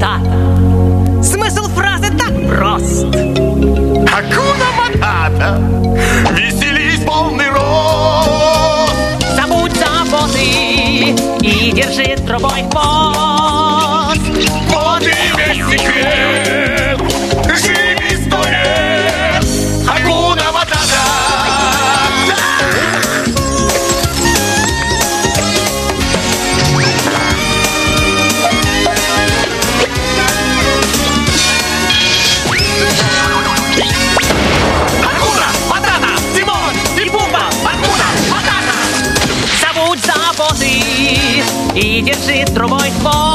Матата. Смысл фразы так прост. Акуна Матата, веселись полный рост. Забудь заботы и держи трубой хвост. Вот и весь секрет, живи 100 лет. Акуна Матата. Акуна Матата, Тимон и Пумба, Акуна Матата. Забудь заботы и держи трубой хвост.